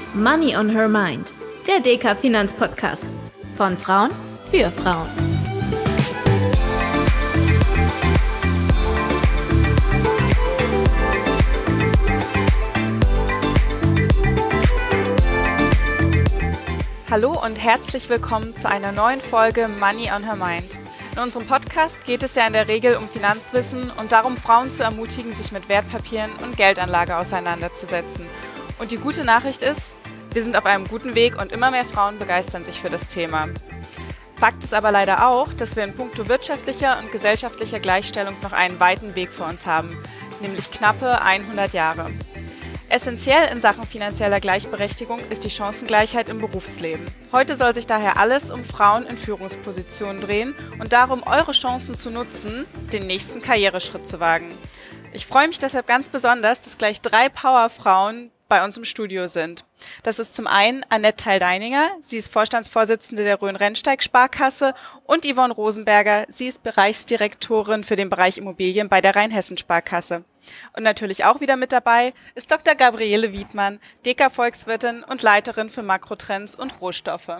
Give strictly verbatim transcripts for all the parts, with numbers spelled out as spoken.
Money on Her Mind, der D K Finanzpodcast von Frauen für Frauen. Hallo und herzlich willkommen zu einer neuen Folge Money on Her Mind. In unserem Podcast geht es ja in der Regel um Finanzwissen und darum, Frauen zu ermutigen, sich mit Wertpapieren und Geldanlage auseinanderzusetzen. Und die gute Nachricht ist, wir sind auf einem guten Weg und immer mehr Frauen begeistern sich für das Thema. Fakt ist aber leider auch, dass wir in puncto wirtschaftlicher und gesellschaftlicher Gleichstellung noch einen weiten Weg vor uns haben, nämlich knappe hundert Jahre. Essentiell in Sachen finanzieller Gleichberechtigung ist die Chancengleichheit im Berufsleben. Heute soll sich daher alles um Frauen in Führungspositionen drehen und darum, eure Chancen zu nutzen, den nächsten Karriereschritt zu wagen. Ich freue mich deshalb ganz besonders, dass gleich drei Powerfrauen bei uns im Studio sind. Das ist zum einen Annette Theil-Deininger, sie ist Vorstandsvorsitzende der Rhön-Rennsteig-Sparkasse, und Yvonne Rosenberger, sie ist Bereichsdirektorin für den Bereich Immobilien bei der Rheinhessen-Sparkasse. Und natürlich auch wieder mit dabei ist Doktor Gabriele Wiedmann, D K-Volkswirtin und Leiterin für Makrotrends und Rohstoffe.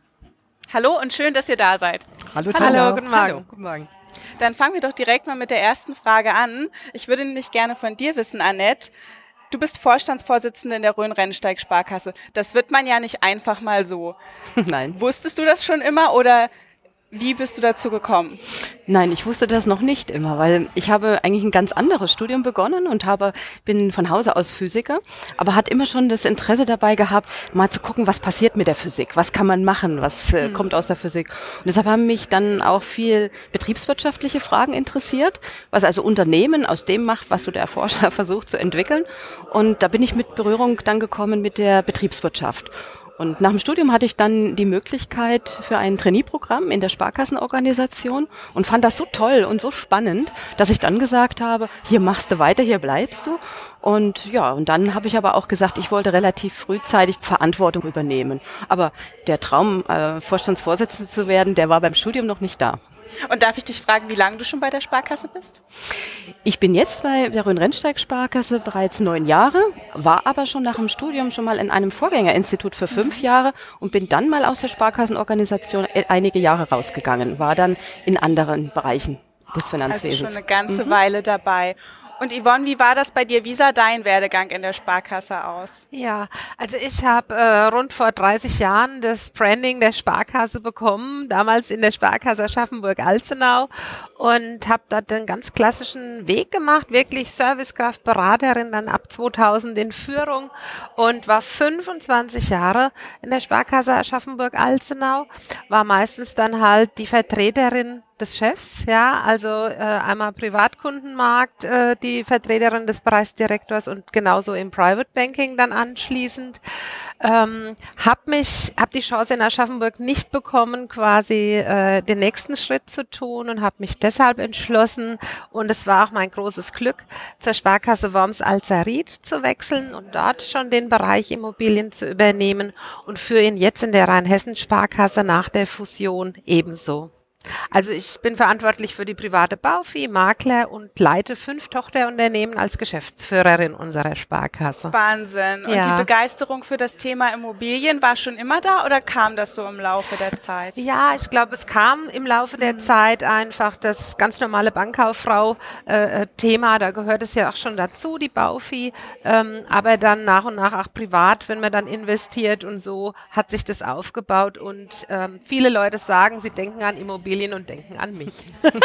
Hallo und schön, dass ihr da seid. Hallo, Hallo, Hallo guten Morgen. Hallo, guten Morgen. Dann fangen wir doch direkt mal mit der ersten Frage an. Ich würde nämlich gerne von dir wissen, Annette. Du bist Vorstandsvorsitzende in der Rhön-Rennsteig-Sparkasse. Das wird man ja nicht einfach mal so. Nein. Wusstest du das schon immer oder wie bist du dazu gekommen? Nein, ich wusste das noch nicht immer, weil ich habe eigentlich ein ganz anderes Studium begonnen und habe, bin von Hause aus Physiker, aber hat immer schon das Interesse dabei gehabt, mal zu gucken, was passiert mit der Physik, was kann man machen, was äh, mhm. kommt aus der Physik. Und deshalb haben mich dann auch viel betriebswirtschaftliche Fragen interessiert, was also Unternehmen aus dem macht, was so der Forscher versucht zu entwickeln. Und da bin ich mit Berührung dann gekommen mit der Betriebswirtschaft. Und nach dem Studium hatte ich dann die Möglichkeit für ein Trainee-Programm in der Sparkassenorganisation und fand das so toll und so spannend, dass ich dann gesagt habe, hier machst du weiter, hier bleibst du. Und ja, und dann habe ich aber auch gesagt, ich wollte relativ frühzeitig Verantwortung übernehmen. Aber der Traum, äh, Vorstandsvorsitzende zu werden, der war beim Studium noch nicht da. Und darf ich dich fragen, wie lange du schon bei der Sparkasse bist? Ich bin jetzt bei der Rhön-Rennsteig-Sparkasse bereits neun Jahre, war aber schon nach dem Studium schon mal in einem Vorgängerinstitut für fünf Jahre und bin dann mal aus der Sparkassenorganisation einige Jahre rausgegangen, war dann in anderen Bereichen des Finanzwesens. Also schon eine ganze mhm. Weile dabei. Und Yvonne, wie war das bei dir? Wie sah dein Werdegang in der Sparkasse aus? Ja, also ich habe äh, rund vor dreißig Jahren das Branding der Sparkasse bekommen, damals in der Sparkasse Aschaffenburg-Alzenau, und habe da den ganz klassischen Weg gemacht, wirklich Servicekraft, Beraterin, dann ab zweitausend in Führung und war fünfundzwanzig Jahre in der Sparkasse Aschaffenburg-Alzenau, war meistens dann halt die Vertreterin des Chefs, ja, also äh, einmal Privatkundenmarkt, äh, die Vertreterin des Bereichsdirektors und genauso im Private Banking dann anschließend. Ähm, hab mich, hab die Chance in Aschaffenburg nicht bekommen, quasi äh, den nächsten Schritt zu tun und habe mich deshalb entschlossen, und es war auch mein großes Glück, zur Sparkasse Worms-Alzerried zu wechseln und dort schon den Bereich Immobilien zu übernehmen und führe ihn jetzt in der Rheinhessen-Sparkasse nach der Fusion ebenso. Also ich bin verantwortlich für die private BAUFI, Makler und leite fünf Tochterunternehmen als Geschäftsführerin unserer Sparkasse. Wahnsinn. Und ja. die Begeisterung für das Thema Immobilien war schon immer da oder kam das so im Laufe der Zeit? Ja, ich glaube, es kam im Laufe der mhm. Zeit einfach das ganz normale Bankkauffrau-Thema, äh, da gehört es ja auch schon dazu, die BAUFI, ähm, aber dann nach und nach auch privat, wenn man dann investiert und so, hat sich das aufgebaut und ähm, viele Leute sagen, sie denken an Immobilien und denken an mich.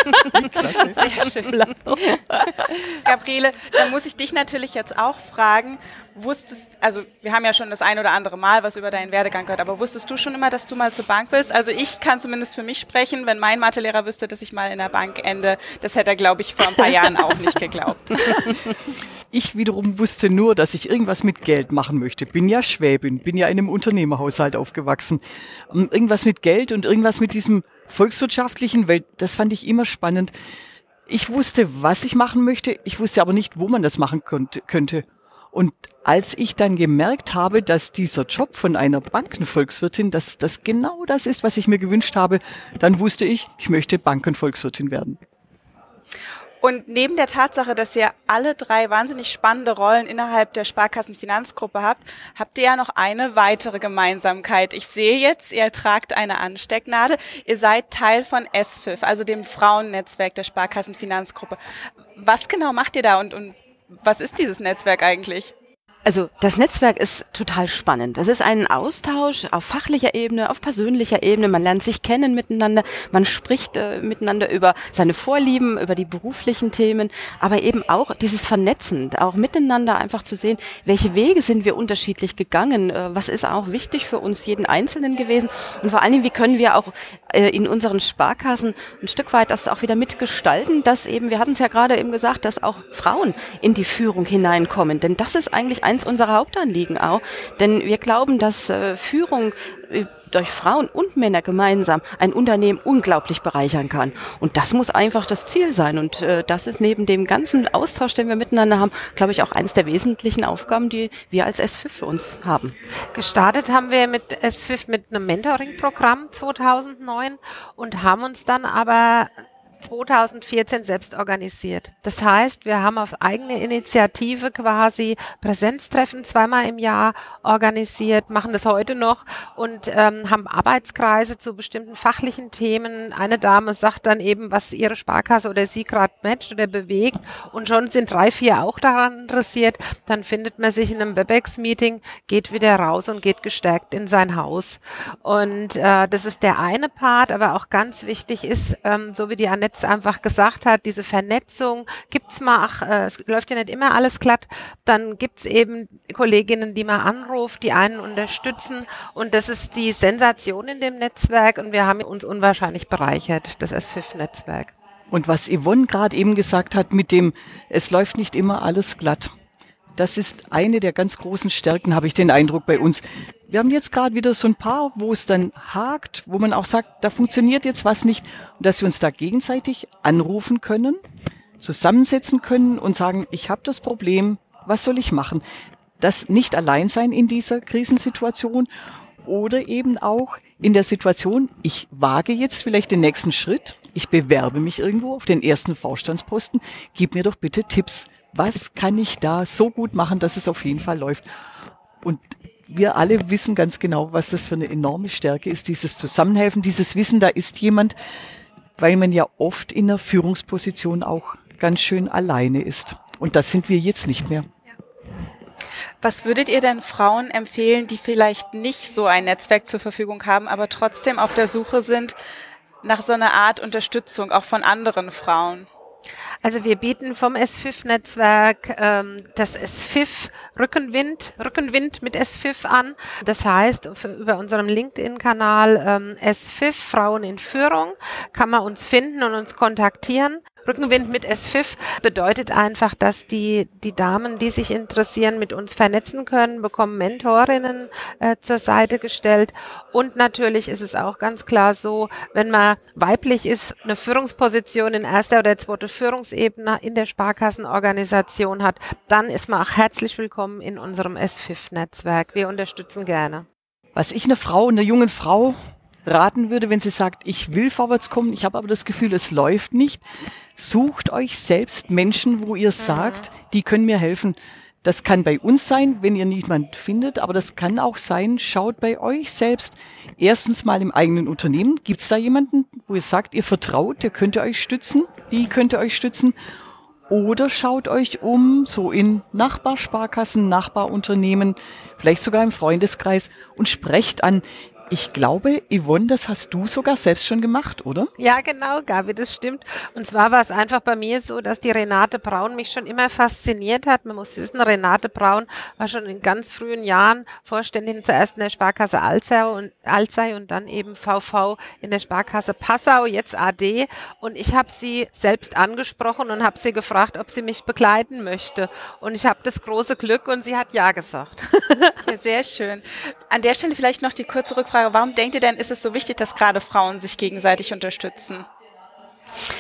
Sehr schön. Gabriele, dann muss ich dich natürlich jetzt auch fragen, wusstest, also wir haben ja schon das ein oder andere Mal was über deinen Werdegang gehört, aber wusstest du schon immer, dass du mal zur Bank willst? Also ich kann zumindest für mich sprechen, wenn mein Mathelehrer wüsste, dass ich mal in der Bank ende, das hätte er, glaube ich, vor ein paar Jahren auch nicht geglaubt. Ich wiederum wusste nur, dass ich irgendwas mit Geld machen möchte. Bin ja Schwäbin, bin ja in einem Unternehmerhaushalt aufgewachsen. Irgendwas mit Geld und irgendwas mit diesem volkswirtschaftlichen Welt, das fand ich immer spannend. Ich wusste, was ich machen möchte, ich wusste aber nicht, wo man das machen könnte. Und als ich dann gemerkt habe, dass dieser Job von einer Bankenvolkswirtin, dass das genau das ist, was ich mir gewünscht habe, dann wusste ich, ich möchte Bankenvolkswirtin werden. Und neben der Tatsache, dass ihr alle drei wahnsinnig spannende Rollen innerhalb der Sparkassenfinanzgruppe habt, habt ihr ja noch eine weitere Gemeinsamkeit. Ich sehe jetzt, ihr tragt eine Anstecknadel. Ihr seid Teil von S F I F, also dem Frauennetzwerk der Sparkassenfinanzgruppe. Was genau macht ihr da und, und was ist dieses Netzwerk eigentlich? Also das Netzwerk ist total spannend. Es ist ein Austausch auf fachlicher Ebene, auf persönlicher Ebene. Man lernt sich kennen miteinander, man spricht äh, miteinander über seine Vorlieben, über die beruflichen Themen, aber eben auch dieses Vernetzen, auch miteinander einfach zu sehen, welche Wege sind wir unterschiedlich gegangen, äh, was ist auch wichtig für uns jeden Einzelnen gewesen und vor allen Dingen, wie können wir auch äh, in unseren Sparkassen ein Stück weit das auch wieder mitgestalten, dass eben, wir hatten es ja gerade eben gesagt, dass auch Frauen in die Führung hineinkommen, denn das ist eigentlich ein unserer Hauptanliegen auch, denn wir glauben, dass äh, Führung äh, durch Frauen und Männer gemeinsam ein Unternehmen unglaublich bereichern kann. Und das muss einfach das Ziel sein. Und äh, das ist neben dem ganzen Austausch, den wir miteinander haben, glaube ich, auch eines der wesentlichen Aufgaben, die wir als S F I F für uns haben. Gestartet haben wir mit S F I F mit einem Mentoring-Programm zweitausendneun und haben uns dann aber zweitausendvierzehn selbst organisiert. Das heißt, wir haben auf eigene Initiative quasi Präsenztreffen zweimal im Jahr organisiert, machen das heute noch und ähm, haben Arbeitskreise zu bestimmten fachlichen Themen. Eine Dame sagt dann eben, was ihre Sparkasse oder sie gerade matcht oder bewegt und schon sind drei, vier auch daran interessiert. Dann findet man sich in einem WebEx-Meeting, geht wieder raus und geht gestärkt in sein Haus. Und äh, das ist der eine Part, aber auch ganz wichtig ist, ähm, so wie die Annette einfach gesagt hat, diese Vernetzung gibt's mal, ach, äh, es läuft ja nicht immer alles glatt, dann gibt's eben Kolleginnen, die man anruft, die einen unterstützen und das ist die Sensation in dem Netzwerk und wir haben uns unwahrscheinlich bereichert, das S F I F-Netzwerk. Und was Yvonne gerade eben gesagt hat mit dem, es läuft nicht immer alles glatt. Das ist eine der ganz großen Stärken, habe ich den Eindruck bei uns. Wir haben jetzt gerade wieder so ein paar, wo es dann hakt, wo man auch sagt, da funktioniert jetzt was nicht. Und dass wir uns da gegenseitig anrufen können, zusammensetzen können und sagen, ich habe das Problem, was soll ich machen? Das nicht allein sein in dieser Krisensituation oder eben auch in der Situation, ich wage jetzt vielleicht den nächsten Schritt, ich bewerbe mich irgendwo auf den ersten Vorstandsposten, gib mir doch bitte Tipps. Was kann ich da so gut machen, dass es auf jeden Fall läuft? Und wir alle wissen ganz genau, was das für eine enorme Stärke ist, dieses Zusammenhelfen, dieses Wissen, da ist jemand, weil man ja oft in einer Führungsposition auch ganz schön alleine ist. Und das sind wir jetzt nicht mehr. Was würdet ihr denn Frauen empfehlen, die vielleicht nicht so ein Netzwerk zur Verfügung haben, aber trotzdem auf der Suche sind nach so einer Art Unterstützung, auch von anderen Frauen? Also wir bieten vom S F I F-Netzwerk ähm, das S F I F Rückenwind, Rückenwind mit S F I F an. Das heißt, für, über unserem LinkedIn-Kanal ähm, S F I F Frauen in Führung kann man uns finden und uns kontaktieren. Rückenwind mit S F I F bedeutet einfach, dass die die Damen, die sich interessieren, mit uns vernetzen können, bekommen Mentorinnen äh, zur Seite gestellt. Und natürlich ist es auch ganz klar so, wenn man weiblich ist, eine Führungsposition in erster oder zweiter Führungsebene in der Sparkassenorganisation hat, dann ist man auch herzlich willkommen in unserem S F I F-Netzwerk. Wir unterstützen gerne. Was ich einer Frau, einer jungen Frau raten würde, wenn sie sagt, ich will vorwärts kommen, ich habe aber das Gefühl, es läuft nicht, sucht euch selbst Menschen, wo ihr sagt, die können mir helfen. Das kann bei uns sein, wenn ihr niemanden findet, aber das kann auch sein, schaut bei euch selbst erstens mal im eigenen Unternehmen. Gibt es da jemanden, wo ihr sagt, ihr vertraut, der könnte euch stützen? Wie könnt ihr euch stützen? Oder schaut euch um, so in Nachbarsparkassen, Nachbarunternehmen, vielleicht sogar im Freundeskreis und sprecht an. Ich glaube, Yvonne, das hast du sogar selbst schon gemacht, oder? Ja, genau, Gabi, das stimmt. Und zwar war es einfach bei mir so, dass die Renate Braun mich schon immer fasziniert hat. Man muss wissen, Renate Braun war schon in ganz frühen Jahren Vorständin zuerst in der Sparkasse Alzey und, Alzey und dann eben V V in der Sparkasse Passau, jetzt A D. Und ich habe sie selbst angesprochen und habe sie gefragt, ob sie mich begleiten möchte. Und ich habe das große Glück und sie hat ja gesagt. Ja, sehr schön. An der Stelle vielleicht noch die kurze Rückfrage. Warum denkt ihr denn, ist es so wichtig, dass gerade Frauen sich gegenseitig unterstützen?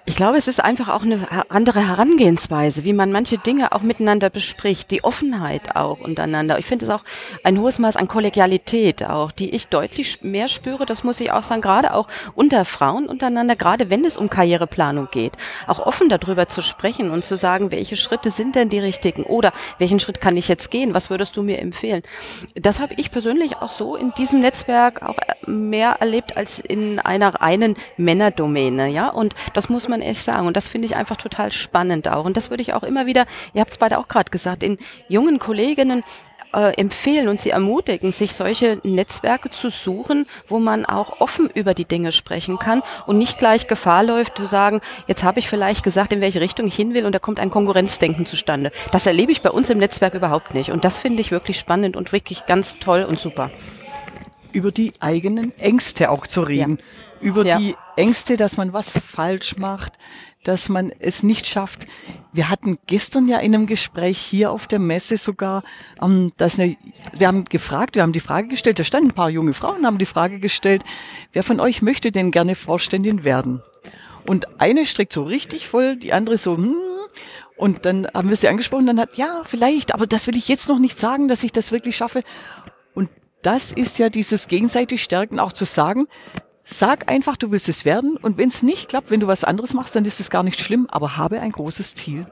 Ich glaube, es ist einfach auch eine andere Herangehensweise, wie man manche Dinge auch miteinander bespricht, die Offenheit auch untereinander. Ich finde es auch ein hohes Maß an Kollegialität auch, die ich deutlich mehr spüre, das muss ich auch sagen, gerade auch unter Frauen untereinander, gerade wenn es um Karriereplanung geht, auch offen darüber zu sprechen und zu sagen, welche Schritte sind denn die richtigen oder welchen Schritt kann ich jetzt gehen, was würdest du mir empfehlen? Das habe ich persönlich auch so in diesem Netzwerk auch mehr erlebt als in einer reinen Männerdomäne, ja, und das muss man echt sagen. Und das finde ich einfach total spannend auch. Und das würde ich auch immer wieder, ihr habt es beide auch gerade gesagt, in jungen Kolleginnen äh, empfehlen und sie ermutigen, sich solche Netzwerke zu suchen, wo man auch offen über die Dinge sprechen kann und nicht gleich Gefahr läuft, zu sagen, jetzt habe ich vielleicht gesagt, in welche Richtung ich hin will und da kommt ein Konkurrenzdenken zustande. Das erlebe ich bei uns im Netzwerk überhaupt nicht. Und das finde ich wirklich spannend und wirklich ganz toll und super. Über die eigenen Ängste auch zu reden. Ja. Über ja. die Ängste, dass man was falsch macht, dass man es nicht schafft. Wir hatten gestern ja in einem Gespräch hier auf der Messe sogar, ähm, dass eine, wir haben gefragt, wir haben die Frage gestellt, da standen ein paar junge Frauen, haben die Frage gestellt, wer von euch möchte denn gerne Vorständin werden? Und eine streckt so richtig voll, die andere so, hm. Und dann haben wir sie angesprochen, dann hat, ja, vielleicht, aber das will ich jetzt noch nicht sagen, dass ich das wirklich schaffe. Und das ist ja dieses gegenseitig Stärken, auch zu sagen, sag einfach, du willst es werden und wenn es nicht klappt, wenn du was anderes machst, dann ist es gar nicht schlimm, aber habe ein großes Ziel.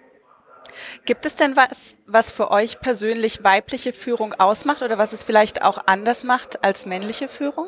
Gibt es denn was, was für euch persönlich weibliche Führung ausmacht oder was es vielleicht auch anders macht als männliche Führung?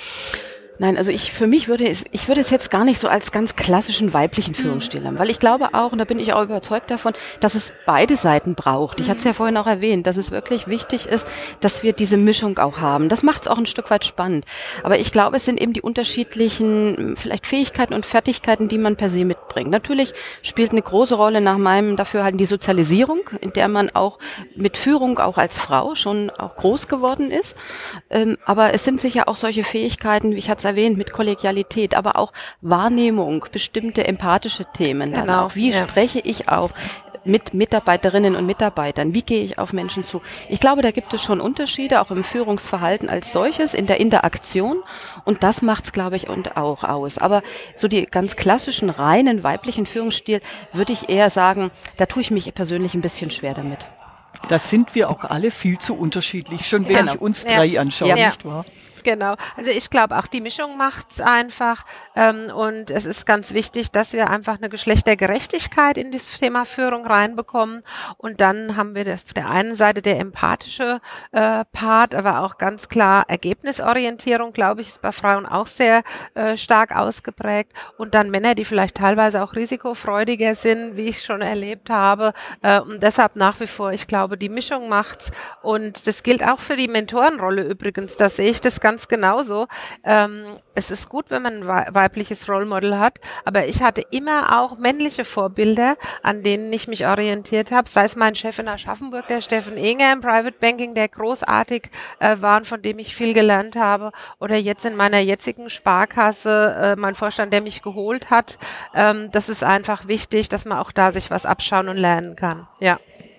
Nein, also ich, für mich würde es, ich würde es jetzt gar nicht so als ganz klassischen weiblichen Führungsstil haben, weil ich glaube auch, und da bin ich auch überzeugt davon, dass es beide Seiten braucht. Ich hatte es ja vorhin auch erwähnt, dass es wirklich wichtig ist, dass wir diese Mischung auch haben. Das macht es auch ein Stück weit spannend. Aber ich glaube, es sind eben die unterschiedlichen, vielleicht Fähigkeiten und Fertigkeiten, die man per se mitbringt. Natürlich spielt eine große Rolle nach meinem Dafürhalten die Sozialisierung, in der man auch mit Führung auch als Frau schon auch groß geworden ist. Ähm, aber es sind sicher auch solche Fähigkeiten, wie ich hatte es erwähnt, mit Kollegialität, aber auch Wahrnehmung, bestimmte empathische Themen. Dann Genau, auch, wie ja. spreche ich auch mit Mitarbeiterinnen und Mitarbeitern, wie gehe ich auf Menschen zu? Ich glaube, da gibt es schon Unterschiede, auch im Führungsverhalten als solches, in der Interaktion und das macht es, glaube ich, und auch aus. Aber so die ganz klassischen, reinen weiblichen Führungsstil würde ich eher sagen, da tue ich mich persönlich ein bisschen schwer damit. Da sind wir auch alle viel zu unterschiedlich, schon wenn Genau. ich uns Ja. drei anschaue, Ja. nicht wahr? Genau. Also ich glaube auch die Mischung macht's einfach ähm, und es ist ganz wichtig, dass wir einfach eine Geschlechtergerechtigkeit in das Thema Führung reinbekommen und dann haben wir das, auf der einen Seite der empathische äh, Part, aber auch ganz klar Ergebnisorientierung, glaube ich, ist bei Frauen auch sehr äh, stark ausgeprägt und dann Männer, die vielleicht teilweise auch risikofreudiger sind, wie ich schon erlebt habe äh, und deshalb nach wie vor, ich glaube, die Mischung macht's und das gilt auch für die Mentorenrolle übrigens, da sehe ich das ganz Ganz genauso. Ähm, es ist gut, wenn man ein weibliches Role Model hat, aber ich hatte immer auch männliche Vorbilder, an denen ich mich orientiert habe, sei es mein Chef in Aschaffenburg, der Steffen Enger im Private Banking, der großartig äh, war und von dem ich viel gelernt habe, oder jetzt in meiner jetzigen Sparkasse äh, mein Vorstand, der mich geholt hat. Ähm, das ist einfach wichtig, dass man auch da sich was abschauen und lernen kann. Ja.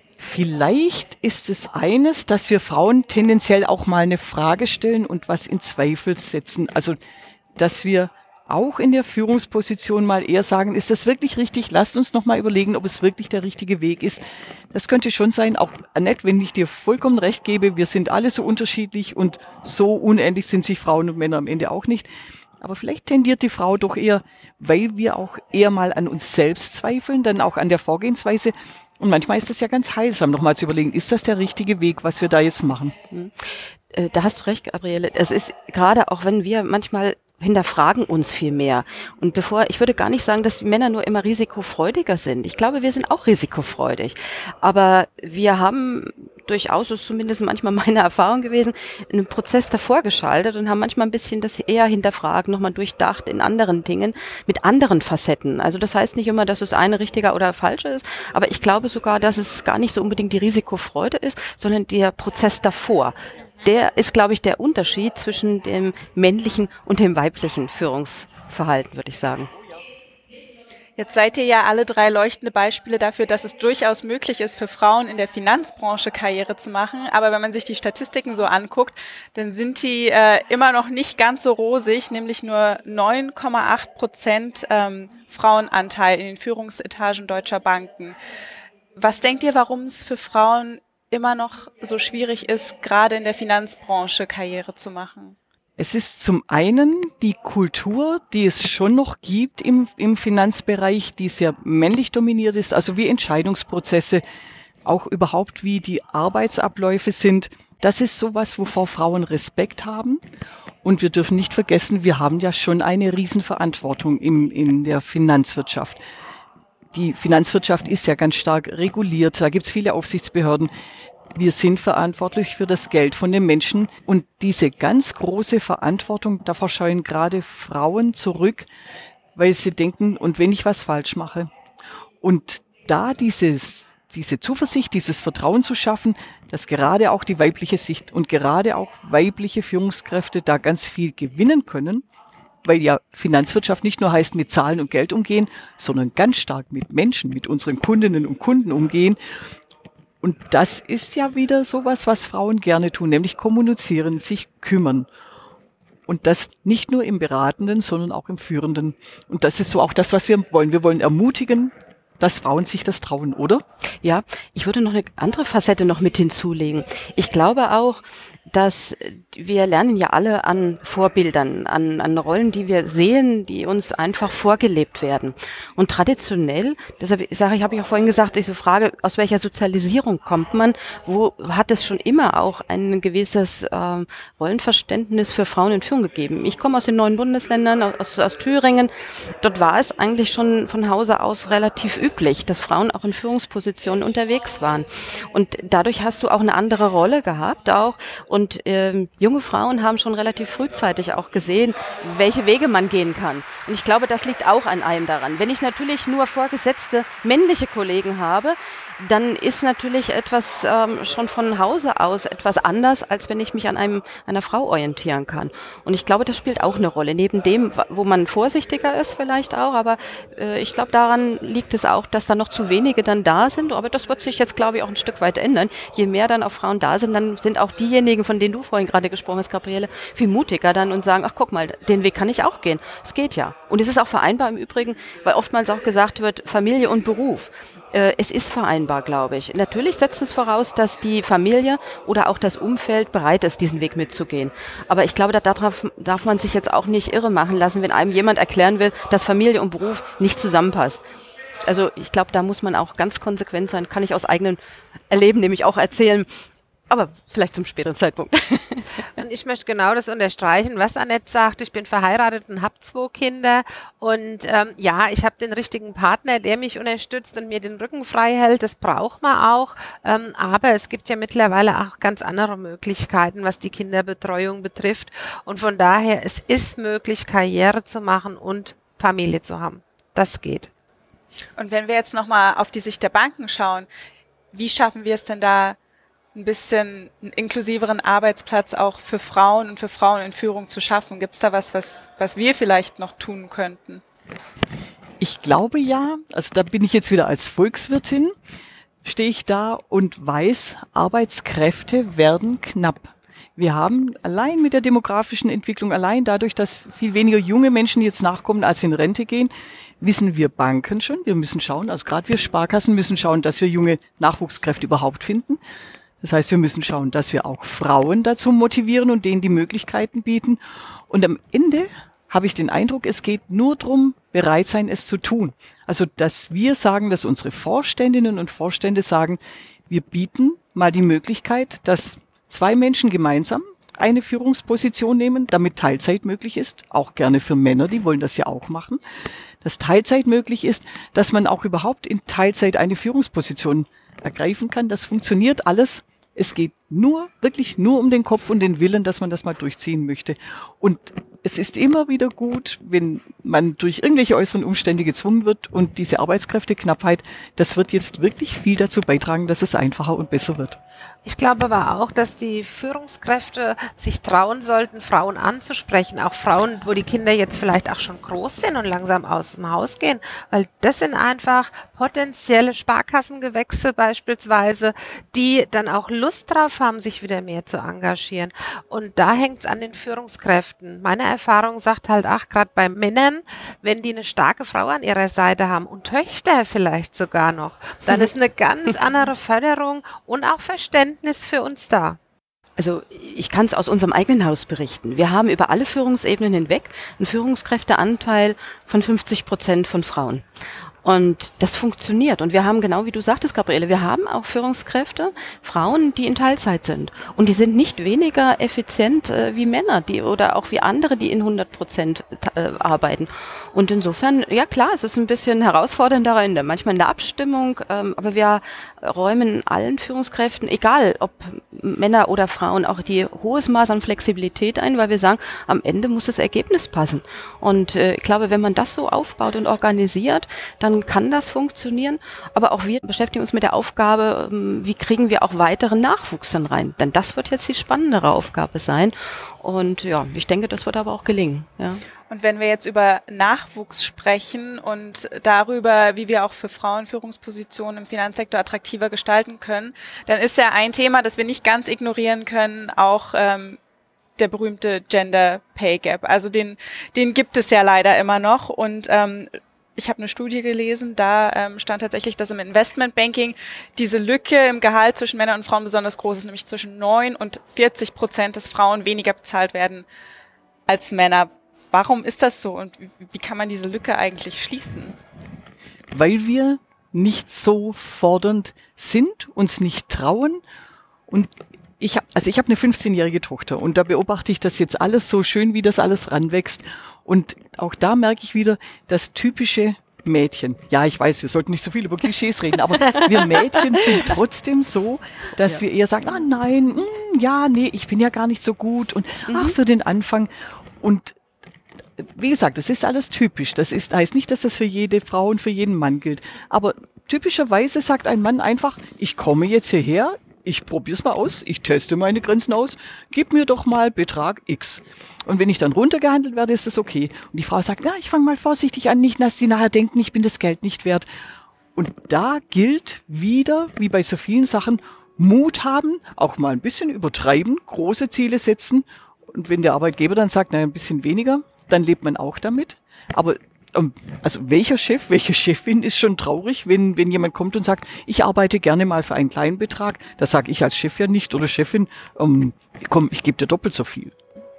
Vielleicht ist es eines, dass wir Frauen tendenziell auch mal eine Frage stellen und was in Zweifel setzen. Also, dass wir auch in der Führungsposition mal eher sagen, ist das wirklich richtig? Lasst uns noch mal überlegen, ob es wirklich der richtige Weg ist. Das könnte schon sein, auch Annette, wenn ich dir vollkommen recht gebe, wir sind alle so unterschiedlich und so unendlich sind sich Frauen und Männer am Ende auch nicht. Aber vielleicht tendiert die Frau doch eher, weil wir auch eher mal an uns selbst zweifeln, dann auch an der Vorgehensweise. Und manchmal ist es ja ganz heilsam, nochmal zu überlegen, ist das der richtige Weg, was wir da jetzt machen? Da hast du recht, Gabriele. Es ist gerade auch, wenn wir manchmal hinterfragen uns viel mehr. Und bevor, ich würde gar nicht sagen, dass die Männer nur immer risikofreudiger sind. Ich glaube, wir sind auch risikofreudig. Aber wir haben durchaus, das ist zumindest manchmal meine Erfahrung gewesen, einen Prozess davor geschaltet und haben manchmal ein bisschen das eher hinterfragt, nochmal durchdacht in anderen Dingen, mit anderen Facetten. Also das heißt nicht immer, dass das eine richtiger oder falscher ist, aber ich glaube sogar, dass es gar nicht so unbedingt die Risikofreude ist, sondern der Prozess davor. Der ist, glaube ich, der Unterschied zwischen dem männlichen und dem weiblichen Führungsverhalten, würde ich sagen. Jetzt seid ihr ja alle drei leuchtende Beispiele dafür, dass es durchaus möglich ist, für Frauen in der Finanzbranche Karriere zu machen. Aber wenn man sich die Statistiken so anguckt, dann sind die äh, immer noch nicht ganz so rosig, nämlich nur neun Komma acht Prozent ähm, Frauenanteil in den Führungsetagen deutscher Banken. Was denkt ihr, warum es für Frauen immer noch so schwierig ist, gerade in der Finanzbranche Karriere zu machen? Es ist zum einen die Kultur, die es schon noch gibt im, im Finanzbereich, die sehr männlich dominiert ist, also wie Entscheidungsprozesse, auch überhaupt wie die Arbeitsabläufe sind. Das ist sowas, wovor Frauen Respekt haben. Und wir dürfen nicht vergessen, wir haben ja schon eine Riesenverantwortung im, in der Finanzwirtschaft. Die Finanzwirtschaft ist ja ganz stark reguliert, da gibt es viele Aufsichtsbehörden. Wir sind verantwortlich für das Geld von den Menschen und diese ganz große Verantwortung, davor scheuen gerade Frauen zurück, weil sie denken, und wenn ich was falsch mache? Und da dieses, diese Zuversicht, dieses Vertrauen zu schaffen, dass gerade auch die weibliche Sicht und gerade auch weibliche Führungskräfte da ganz viel gewinnen können, weil ja Finanzwirtschaft nicht nur heißt, mit Zahlen und Geld umgehen, sondern ganz stark mit Menschen, mit unseren Kundinnen und Kunden umgehen. Und das ist ja wieder sowas, was Frauen gerne tun, nämlich kommunizieren, sich kümmern. Und das nicht nur im Beratenden, sondern auch im Führenden. Und das ist so auch das, was wir wollen. Wir wollen ermutigen, dass Frauen sich das trauen, oder? Ja, ich würde noch eine andere Facette noch mit hinzulegen. Ich glaube auch, dass wir lernen ja alle an Vorbildern, an, an Rollen, die wir sehen, die uns einfach vorgelebt werden. Und traditionell, deshalb sage ich, habe ich auch vorhin gesagt, diese Frage, aus welcher Sozialisierung kommt man, wo hat es schon immer auch ein gewisses äh, Rollenverständnis für Frauen in Führung gegeben. Ich komme aus den neuen Bundesländern, aus, aus Thüringen. Dort war es eigentlich schon von Hause aus relativ üblich, dass Frauen auch in Führungspositionen unterwegs waren. Und dadurch hast du auch eine andere Rolle gehabt auch. Und ähm, junge Frauen haben schon relativ frühzeitig auch gesehen, welche Wege man gehen kann. Und ich glaube, das liegt auch an allem daran. Wenn ich natürlich nur vorgesetzte männliche Kollegen habe, dann ist natürlich etwas ähm, schon von Hause aus etwas anders, als wenn ich mich an einem einer Frau orientieren kann. Und ich glaube, das spielt auch eine Rolle. Neben dem, wo man vorsichtiger ist vielleicht auch, aber äh, ich glaube, daran liegt es auch, dass da noch zu wenige dann da sind. Aber das wird sich jetzt, glaube ich, auch ein Stück weit ändern. Je mehr dann auch Frauen da sind, dann sind auch diejenigen, von denen du vorhin gerade gesprochen hast, Gabriele, viel mutiger dann und sagen, ach guck mal, den Weg kann ich auch gehen. Es geht ja. Und es ist auch vereinbar im Übrigen, weil oftmals auch gesagt wird, Familie und Beruf. Es ist vereinbar, glaube ich. Natürlich setzt es voraus, dass die Familie oder auch das Umfeld bereit ist, diesen Weg mitzugehen. Aber ich glaube, da darauf darf man sich jetzt auch nicht irre machen lassen, wenn einem jemand erklären will, dass Familie und Beruf nicht zusammenpasst. Also ich glaube, da muss man auch ganz konsequent sein. Kann ich aus eigenem Erleben nämlich auch erzählen. Aber vielleicht zum späteren Zeitpunkt. Und ich möchte genau das unterstreichen, was Annette sagt. Ich bin verheiratet und habe zwei Kinder. Und ähm, ja, ich habe den richtigen Partner, der mich unterstützt und mir den Rücken frei hält. Das braucht man auch. Ähm, aber es gibt ja mittlerweile auch ganz andere Möglichkeiten, was die Kinderbetreuung betrifft. Und von daher, es ist möglich, Karriere zu machen und Familie zu haben. Das geht. Und wenn wir jetzt nochmal auf die Sicht der Banken schauen, wie schaffen wir es denn da, ein bisschen einen inklusiveren Arbeitsplatz auch für Frauen und für Frauen in Führung zu schaffen? Gibt es da was, was, was wir vielleicht noch tun könnten? Ich glaube ja, also da bin ich jetzt wieder als Volkswirtin, stehe ich da und weiß, Arbeitskräfte werden knapp. Wir haben allein mit der demografischen Entwicklung, allein dadurch, dass viel weniger junge Menschen jetzt nachkommen, als in Rente gehen, wissen wir Banken schon, wir müssen schauen, also gerade wir Sparkassen müssen schauen, dass wir junge Nachwuchskräfte überhaupt finden. Das heißt, wir müssen schauen, dass wir auch Frauen dazu motivieren und denen die Möglichkeiten bieten. Und am Ende habe ich den Eindruck, es geht nur darum, bereit sein, es zu tun. Also, dass wir sagen, dass unsere Vorständinnen und Vorstände sagen, wir bieten mal die Möglichkeit, dass zwei Menschen gemeinsam eine Führungsposition nehmen, damit Teilzeit möglich ist, auch gerne für Männer, die wollen das ja auch machen, dass Teilzeit möglich ist, dass man auch überhaupt in Teilzeit eine Führungsposition ergreifen kann. Das funktioniert alles. Es geht nur, wirklich nur um den Kopf und den Willen, dass man das mal durchziehen möchte. Und es ist immer wieder gut, wenn man durch irgendwelche äußeren Umstände gezwungen wird und diese Arbeitskräfteknappheit, das wird jetzt wirklich viel dazu beitragen, dass es einfacher und besser wird. Ich glaube aber auch, dass die Führungskräfte sich trauen sollten, Frauen anzusprechen. Auch Frauen, wo die Kinder jetzt vielleicht auch schon groß sind und langsam aus dem Haus gehen. Weil das sind einfach potenzielle Sparkassengewächse beispielsweise, die dann auch Lust drauf haben, sich wieder mehr zu engagieren. Und da hängt es an den Führungskräften. Meine Erfahrung sagt halt, ach, gerade bei Männern, wenn die eine starke Frau an ihrer Seite haben und Töchter vielleicht sogar noch, dann ist eine ganz andere Förderung und auch Verständnis für uns da. Also ich kann es aus unserem eigenen Haus berichten. Wir haben über alle Führungsebenen hinweg einen Führungskräfteanteil von fünfzig Prozent von Frauen. Und das funktioniert. Und wir haben, genau wie du sagtest, Gabriele, wir haben auch Führungskräfte, Frauen, die in Teilzeit sind. Und die sind nicht weniger effizient äh, wie Männer, die oder auch wie andere, die in hundert Prozent äh, arbeiten. Und insofern, ja klar, es ist ein bisschen herausfordernder, in der, manchmal in der Abstimmung, ähm, aber wir räumen allen Führungskräften, egal ob Männer oder Frauen, auch die hohes Maß an Flexibilität ein, weil wir sagen, am Ende muss das Ergebnis passen. Und äh, ich glaube, wenn man das so aufbaut und organisiert, dann kann das funktionieren. Aber auch wir beschäftigen uns mit der Aufgabe, wie kriegen wir auch weiteren Nachwuchs dann rein? Denn das wird jetzt die spannendere Aufgabe sein. Und ja, ich denke, das wird aber auch gelingen. Ja. Und wenn wir jetzt über Nachwuchs sprechen und darüber, wie wir auch für Frauen Führungspositionen im Finanzsektor attraktiver gestalten können, dann ist ja ein Thema, das wir nicht ganz ignorieren können, auch ähm, der berühmte Gender Pay Gap. Also den, den gibt es ja leider immer noch. Und ähm, ich habe eine Studie gelesen, da ähm, stand tatsächlich, dass im Investmentbanking diese Lücke im Gehalt zwischen Männern und Frauen besonders groß ist, nämlich zwischen neun und vierzig Prozent des Frauen weniger bezahlt werden als Männer. Warum ist das so und wie, wie kann man diese Lücke eigentlich schließen? Weil wir nicht so fordernd sind, uns nicht trauen. Und ich hab, also ich habe eine fünfzehnjährige Tochter und da beobachte ich das jetzt alles so schön, wie das alles ranwächst. Und auch da merke ich wieder das typische Mädchen. Ja, ich weiß, wir sollten nicht so viel über Klischees reden, aber wir Mädchen sind trotzdem so, dass ja. wir eher sagen, ah nein, mh, ja, nee, ich bin ja gar nicht so gut und mhm. ach, für den Anfang. Und wie gesagt, das ist alles typisch. Das ist, heißt nicht, dass das für jede Frau und für jeden Mann gilt. Aber typischerweise sagt ein Mann einfach, ich komme jetzt hierher, ich probiere es mal aus, ich teste meine Grenzen aus, gib mir doch mal Betrag X. Und wenn ich dann runtergehandelt werde, ist das okay. Und die Frau sagt, na, ich fange mal vorsichtig an, nicht, dass sie nachher denken, ich bin das Geld nicht wert. Und da gilt wieder, wie bei so vielen Sachen, Mut haben, auch mal ein bisschen übertreiben, große Ziele setzen. Und wenn der Arbeitgeber dann sagt, naja, ein bisschen weniger, dann lebt man auch damit. Aber also welcher Chef, welche Chefin ist schon traurig, wenn wenn jemand kommt und sagt, ich arbeite gerne mal für einen kleinen Betrag. Das sage ich als Chef ja nicht oder Chefin, ähm, komm, ich gebe dir doppelt so viel.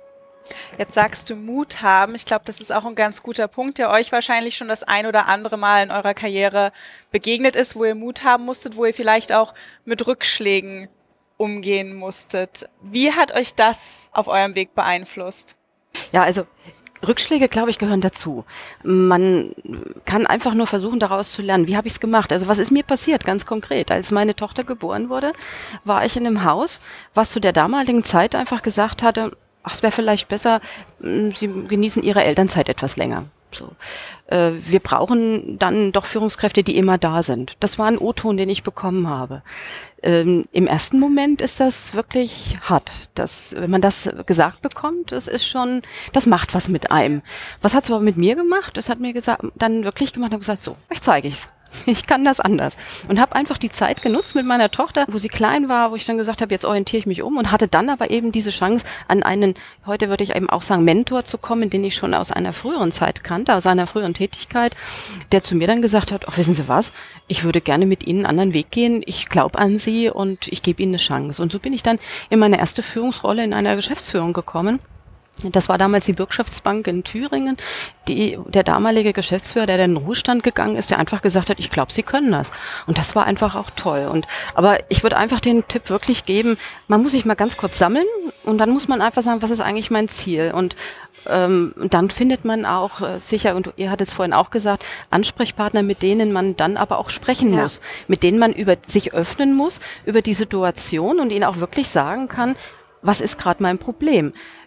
Jetzt sagst du Mut haben. Ich glaube, das ist auch ein ganz guter Punkt, der euch wahrscheinlich schon das ein oder andere Mal in eurer Karriere begegnet ist, wo ihr Mut haben musstet, wo ihr vielleicht auch mit Rückschlägen umgehen musstet. Wie hat euch das auf eurem Weg beeinflusst? Ja, also Rückschläge, glaube ich, gehören dazu. Man kann einfach nur versuchen, daraus zu lernen. Wie habe ich es gemacht? Also was ist mir passiert, ganz konkret? Als meine Tochter geboren wurde, war ich in einem Haus, was zu der damaligen Zeit einfach gesagt hatte, ach, es wäre vielleicht besser, Sie genießen Ihre Elternzeit etwas länger. So. Äh, wir brauchen dann doch Führungskräfte, die immer da sind. Das war ein O-Ton, den ich bekommen habe. Ähm, im ersten Moment ist das wirklich hart. Das, wenn man das gesagt bekommt, das ist schon, das macht was mit einem. Was hat es aber mit mir gemacht? Das hat mir gesagt, dann wirklich gemacht und gesagt, so, ich zeige ich's. Ich kann das anders. Und habe einfach die Zeit genutzt mit meiner Tochter, wo sie klein war, wo ich dann gesagt habe, jetzt orientiere ich mich um und hatte dann aber eben diese Chance, an einen, heute würde ich eben auch sagen, Mentor zu kommen, den ich schon aus einer früheren Zeit kannte, aus einer früheren Tätigkeit, der zu mir dann gesagt hat, ach, wissen Sie was, ich würde gerne mit Ihnen einen anderen Weg gehen, ich glaube an Sie und ich gebe Ihnen eine Chance. Und so bin ich dann in meine erste Führungsrolle in einer Geschäftsführung gekommen. Das war damals die Bürgschaftsbank in Thüringen. Die, der damalige Geschäftsführer, der dann in den Ruhestand gegangen ist, der einfach gesagt hat, ich glaube, Sie können das. Und das war einfach auch toll. Und aber ich würde einfach den Tipp wirklich geben, man muss sich mal ganz kurz sammeln und dann muss man einfach sagen, was ist eigentlich mein Ziel? Und ähm, dann findet man auch äh, sicher, und ihr hattet es vorhin auch gesagt, Ansprechpartner, mit denen man dann aber auch sprechen ja. muss, mit denen man über sich öffnen muss, über die Situation und ihnen auch wirklich sagen kann, was ist gerade mein Problem?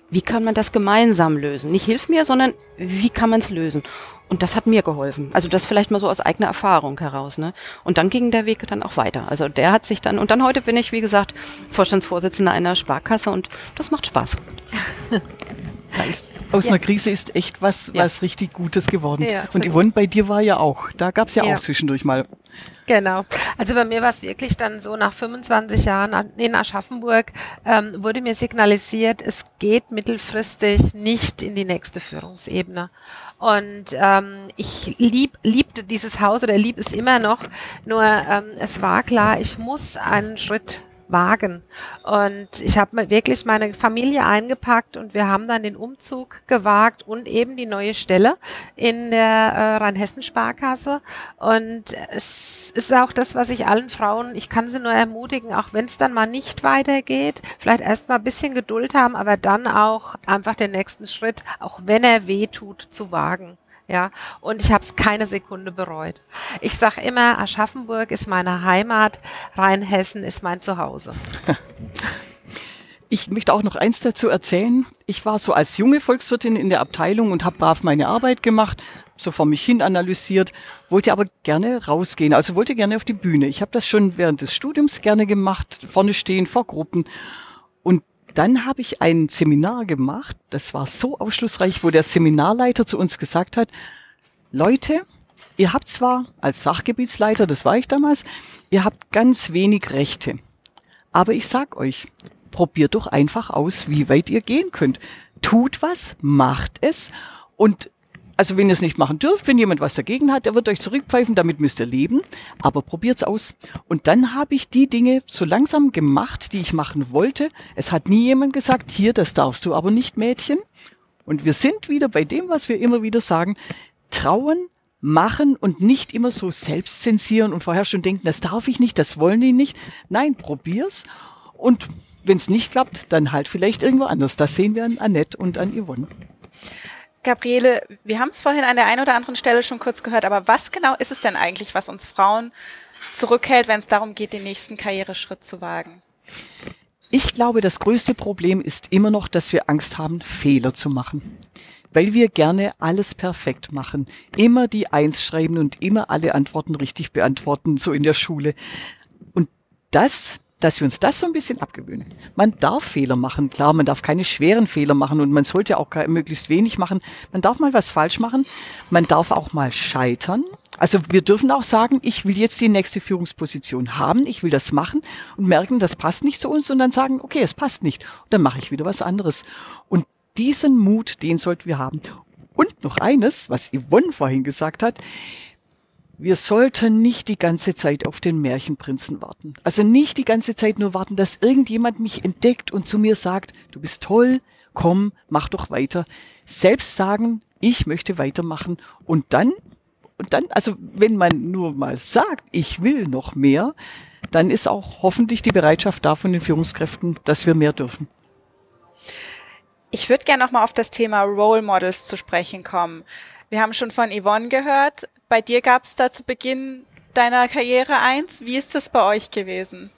wie kann man das gemeinsam lösen? Nicht hilf mir, sondern wie kann man es lösen? Und das hat mir geholfen. Also das vielleicht mal so aus eigener Erfahrung heraus, ne? Und dann ging der Weg dann auch weiter. Also der hat sich dann, und dann heute bin ich, wie gesagt, Vorstandsvorsitzende einer Sparkasse und das macht Spaß. Heißt, aus ja. einer Krise ist echt was, ja. was richtig Gutes geworden. Ja, und Yvonne, bei dir war ja auch, da gab es ja, ja auch zwischendurch mal. Genau. Also bei mir war es wirklich dann so, nach fünfundzwanzig Jahren in Aschaffenburg ähm, wurde mir signalisiert, es geht mittelfristig nicht in die nächste Führungsebene. Und ähm, ich lieb, liebte dieses Haus oder lieb es immer noch, nur ähm, es war klar, ich muss einen Schritt wagen. Und ich habe wirklich meine Familie eingepackt und wir haben dann den Umzug gewagt und eben die neue Stelle in der äh, Rheinhessen-Sparkasse. Und es ist auch das, was ich allen Frauen, ich kann sie nur ermutigen, auch wenn es dann mal nicht weitergeht, vielleicht erst mal ein bisschen Geduld haben, aber dann auch einfach den nächsten Schritt, auch wenn er weh tut, zu wagen. Ja, und ich habe es keine Sekunde bereut. Ich sage immer, Aschaffenburg ist meine Heimat, Rheinhessen ist mein Zuhause. Ich möchte auch noch eins dazu erzählen. Ich war so als junge Volkswirtin in der Abteilung und habe brav meine Arbeit gemacht, so vor mich hin analysiert, wollte aber gerne rausgehen, also wollte gerne auf die Bühne. Ich habe das schon während des Studiums gerne gemacht, vorne stehen, vor Gruppen. Und dann habe ich ein Seminar gemacht, das war so aufschlussreich, wo der Seminarleiter zu uns gesagt hat, Leute, ihr habt zwar als Sachgebietsleiter, das war ich damals, ihr habt ganz wenig Rechte, aber ich sag euch, probiert doch einfach aus, wie weit ihr gehen könnt. Tut was, macht es und also wenn ihr es nicht machen dürft, wenn jemand was dagegen hat, der wird euch zurückpfeifen, damit müsst ihr leben, aber probiert's aus. Und dann habe ich die Dinge so langsam gemacht, die ich machen wollte. Es hat nie jemand gesagt, hier, das darfst du aber nicht, Mädchen. Und wir sind wieder bei dem, was wir immer wieder sagen, trauen, machen und nicht immer so selbst zensieren und vorher schon denken, das darf ich nicht, das wollen die nicht. Nein, probier's. Und wenn es nicht klappt, dann halt vielleicht irgendwo anders. Das sehen wir an Annette und an Yvonne. Gabriele, wir haben es vorhin an der einen oder anderen Stelle schon kurz gehört, aber was genau ist es denn eigentlich, was uns Frauen zurückhält, wenn es darum geht, den nächsten Karriereschritt zu wagen? Ich glaube, das größte Problem ist immer noch, dass wir Angst haben, Fehler zu machen. Weil wir gerne alles perfekt machen, immer die Eins schreiben und immer alle Antworten richtig beantworten, so in der Schule. Und das dass wir uns das so ein bisschen abgewöhnen. Man darf Fehler machen, klar, man darf keine schweren Fehler machen und man sollte auch möglichst wenig machen. Man darf mal was falsch machen, man darf auch mal scheitern. Also wir dürfen auch sagen, ich will jetzt die nächste Führungsposition haben, ich will das machen und merken, das passt nicht zu uns und dann sagen, okay, es passt nicht. Und dann mache ich wieder was anderes. Und diesen Mut, den sollten wir haben. Und noch eines, was Yvonne vorhin gesagt hat, wir sollten nicht die ganze Zeit auf den Märchenprinzen warten. Also nicht die ganze Zeit nur warten, dass irgendjemand mich entdeckt und zu mir sagt, du bist toll, komm, mach doch weiter. Selbst sagen, ich möchte weitermachen und dann, und dann, also wenn man nur mal sagt, ich will noch mehr, dann ist auch hoffentlich die Bereitschaft da von den Führungskräften, dass wir mehr dürfen. Ich würde gerne nochmal auf das Thema Role Models zu sprechen kommen. Wir haben schon von Yvonne gehört. Bei dir gab es da zu Beginn deiner Karriere eins. Wie ist das bei euch gewesen?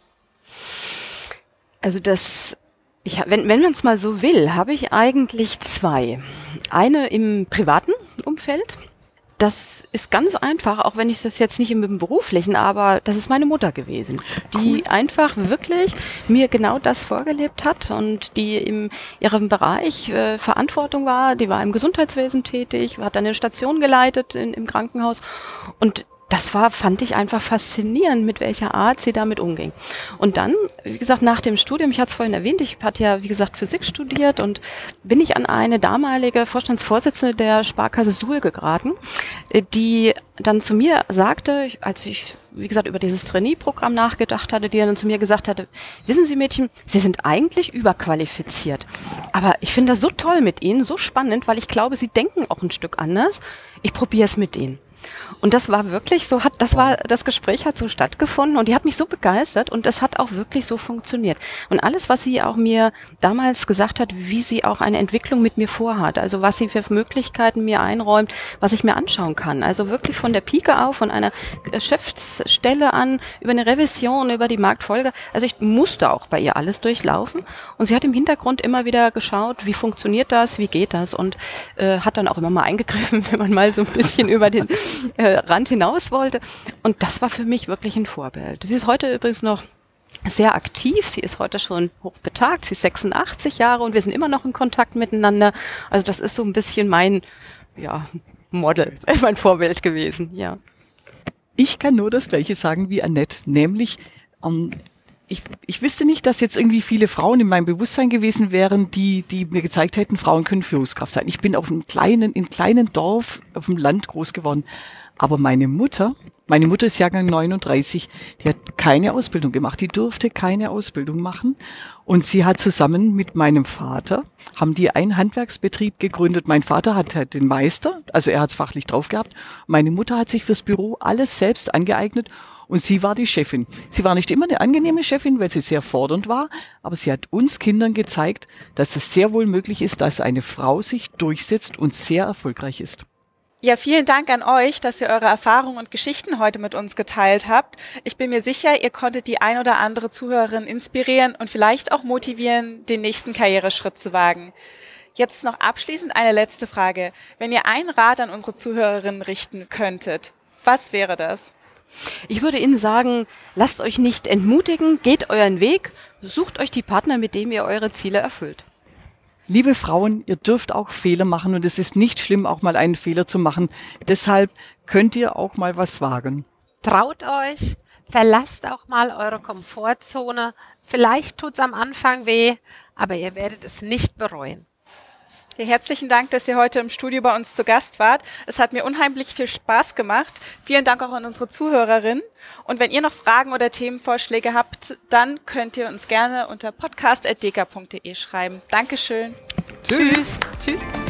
Also das, ich, wenn, wenn man es mal so will, habe ich eigentlich zwei. Eine im privaten Umfeld. Das ist ganz einfach, auch wenn ich das jetzt nicht im beruflichen, aber das ist meine Mutter gewesen, die cool. einfach wirklich mir genau das vorgelebt hat und die in ihrem Bereich äh, Verantwortung war. Die war im Gesundheitswesen tätig, hat eine Station geleitet in, im Krankenhaus und das war, fand ich einfach faszinierend, mit welcher Art sie damit umging. Und dann, wie gesagt, nach dem Studium, ich hatte es vorhin erwähnt, ich hatte ja, wie gesagt, Physik studiert und bin ich an eine damalige Vorstandsvorsitzende der Sparkasse Suhl geraten, die dann zu mir sagte, als ich, wie gesagt, über dieses Trainee-Programm nachgedacht hatte, die dann zu mir gesagt hatte, wissen Sie Mädchen, Sie sind eigentlich überqualifiziert, aber ich finde das so toll mit Ihnen, so spannend, weil ich glaube, Sie denken auch ein Stück anders. Ich probiere es mit Ihnen. Und das war wirklich so, hat, das war, das Gespräch hat so stattgefunden und die hat mich so begeistert und es hat auch wirklich so funktioniert. Und alles, was sie auch mir damals gesagt hat, wie sie auch eine Entwicklung mit mir vorhat, also was sie für Möglichkeiten mir einräumt, was ich mir anschauen kann. Also wirklich von der Pike auf, von einer Geschäftsstelle an, über eine Revision, über die Marktfolge. Also ich musste auch bei ihr alles durchlaufen und sie hat im Hintergrund immer wieder geschaut, wie funktioniert das, wie geht das und äh, hat dann auch immer mal eingegriffen, wenn man mal so ein bisschen über den äh, Rand hinaus wollte. Und das war für mich wirklich ein Vorbild. Sie ist heute übrigens noch sehr aktiv. Sie ist heute schon hochbetagt. Sie ist sechsundachtzig Jahre und wir sind immer noch in Kontakt miteinander. Also das ist so ein bisschen mein, ja, Model, mein Vorbild gewesen, ja. Ich kann nur das Gleiche sagen wie Annette, nämlich ähm, ich, ich wüsste nicht, dass jetzt irgendwie viele Frauen in meinem Bewusstsein gewesen wären, die, die mir gezeigt hätten, Frauen können Führungskraft sein. Ich bin auf einem kleinen, in einem kleinen Dorf auf dem Land groß geworden. Aber meine Mutter, meine Mutter ist Jahrgang neununddreißig, die hat keine Ausbildung gemacht, die durfte keine Ausbildung machen. Und sie hat zusammen mit meinem Vater, haben die einen Handwerksbetrieb gegründet. Mein Vater hat halt den Meister, also er hat es fachlich drauf gehabt. Meine Mutter hat sich fürs Büro alles selbst angeeignet und sie war die Chefin. Sie war nicht immer eine angenehme Chefin, weil sie sehr fordernd war, aber sie hat uns Kindern gezeigt, dass es sehr wohl möglich ist, dass eine Frau sich durchsetzt und sehr erfolgreich ist. Ja, vielen Dank an euch, dass ihr eure Erfahrungen und Geschichten heute mit uns geteilt habt. Ich bin mir sicher, ihr konntet die ein oder andere Zuhörerin inspirieren und vielleicht auch motivieren, den nächsten Karriereschritt zu wagen. Jetzt noch abschließend eine letzte Frage. Wenn ihr einen Rat an unsere Zuhörerinnen richten könntet, was wäre das? Ich würde Ihnen sagen, lasst euch nicht entmutigen, geht euren Weg, sucht euch die Partner, mit denen ihr eure Ziele erfüllt. Liebe Frauen, ihr dürft auch Fehler machen und es ist nicht schlimm, auch mal einen Fehler zu machen. Deshalb könnt ihr auch mal was wagen. Traut euch, verlasst auch mal eure Komfortzone. Vielleicht tut's am Anfang weh, aber ihr werdet es nicht bereuen. Ja, herzlichen Dank, dass ihr heute im Studio bei uns zu Gast wart. Es hat mir unheimlich viel Spaß gemacht. Vielen Dank auch an unsere Zuhörerinnen. Und wenn ihr noch Fragen oder Themenvorschläge habt, dann könnt ihr uns gerne unter podcast punkt deka punkt de schreiben. Dankeschön. Tschüss. Tschüss.